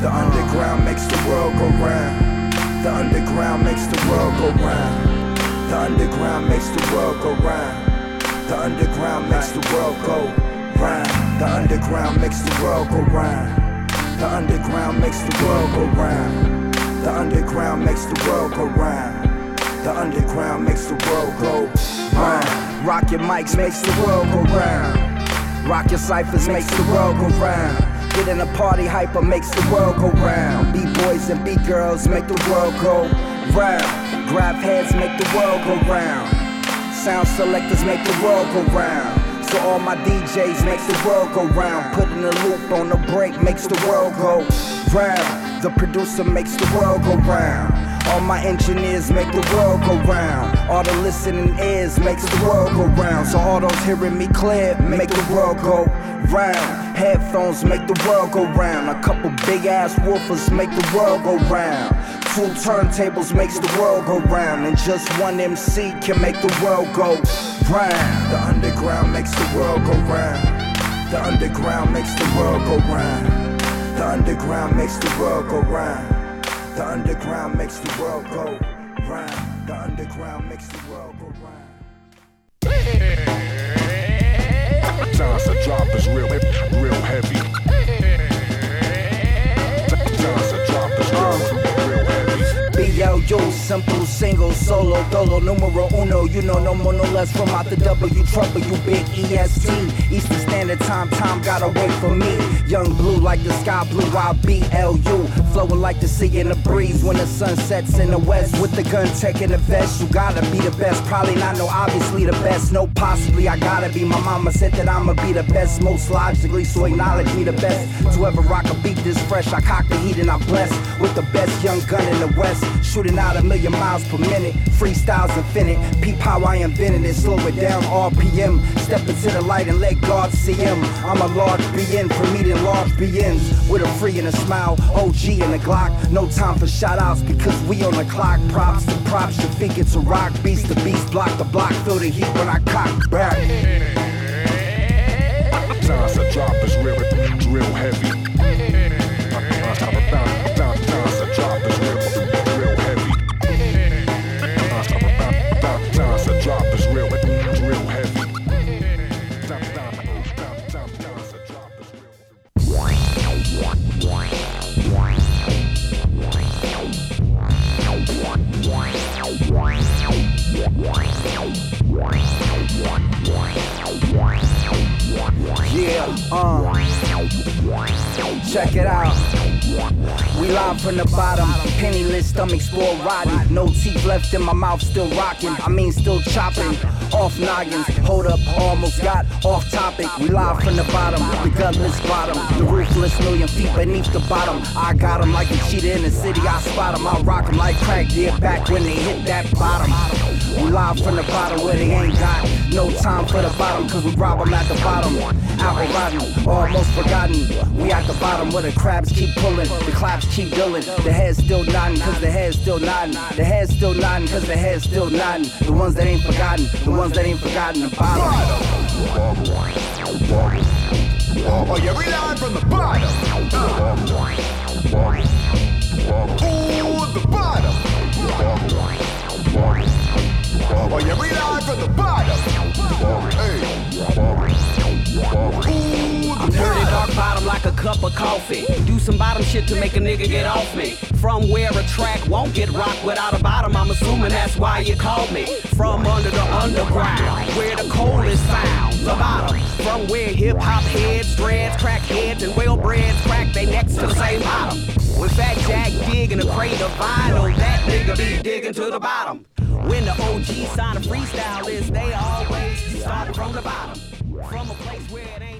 The underground makes the world go round. The underground makes the world go round. The underground makes the world go round. The underground makes the world go round. The underground makes the world go round. The underground makes the world go round. The underground makes the world go round. The underground makes the world go round. Rock your mics makes the world go round. Rock your ciphers makes the world go round. Get in a party hyper makes the world go round. B-boys and B-girls make the world go round. Grab heads make the world go round. Sound selectors make the world go round. So all my DJs makes the world go round. Putting a loop on the break makes the world go round. The producer makes the world go round. All my engineers make the world go round. All the listening ears makes the world go round. So all those hearing me clear make the world go round. Headphones make the world go round. A couple big ass woofers make the world go round. 2 turntables makes the world go round. And just one MC can make the world go round. The underground makes the world go round. The underground makes the world go round. The underground makes the world go round. The underground makes the world go round. The underground makes the world go round. Sometimes the drop is real heavy. Sometimes the drop is real heavy. B.L.U. simple, single, solo, dolo, numero uno. You know no more, no less from out the W, trouble you big EST. Eastern Standard Time gotta wait for me. Young blue like the sky blue, I'll B.L.U. Flowing like the sea in the breeze when the sun sets in the west. With the gun tech in the vest, you gotta be the best. Probably not, no, obviously the best. No, possibly, I gotta be. My mama said that I'ma be the best, most logically, so acknowledge me the best. To ever rock a beat this fresh, I cock the heat and I bless. With the best young gun in the west. Shooting out 1,000,000 miles per minute. Freestyles infinite. Peep how I invented it. Slow it down, RPM. Step into the light and let God see him. I'm a large BN for meeting large BNs. With a free and a smile. OG and a Glock. No time for shout outs because we on the clock. Props to props. Shafiq it's a rock. Beast to beast. Block the block. Feel the heat when I cock back. Sometimes the drop is real heavy. Sometimes the drop is real heavy. Sometimes the drop is real heavy. Sometimes the drop is Check it out. We live from the bottom, penniless stomach spoiled rotten. No teeth left in my mouth, still rocking. I mean, still chopping. Off noggins, hold up, almost got off topic. We live from the bottom, the gutless bottom. The ruthless 1,000,000 feet beneath the bottom. I got 'em like a cheetah in the city, I spot 'em. I rock 'em like crack did back when they hit that bottom. We live from the bottom where they ain't got no time for the bottom, cause we rob 'em at the bottom. Apple rotten, almost forgotten. We at the bottom where the crabs keep pulling, the claps keep drilling. The head's still nodding, cause the head's still nodding. The head's still nodding, cause the head's still nodding. The ones that ain't forgotten, the ones that ain't forgotten, the bottom. Oh yeah, we live from the bottom. Ooh, the bottom. Oh yeah, we live from the bottom. Hey. Ooh, I'm dirty dark bottom like a cup of coffee. Do some bottom shit to make a nigga get off me. From where a track won't get rocked without a bottom, I'm assuming that's why you called me. From under the underground, where the coal is found, the bottom. From where hip-hop heads, dreads, crack heads, and well-breds crack they necks to the same bottom. With Fat Jack digging a crate of vinyl, that nigga be digging to the bottom. When the OG sign a freestyle is, they always start from the bottom. From a place where it ain't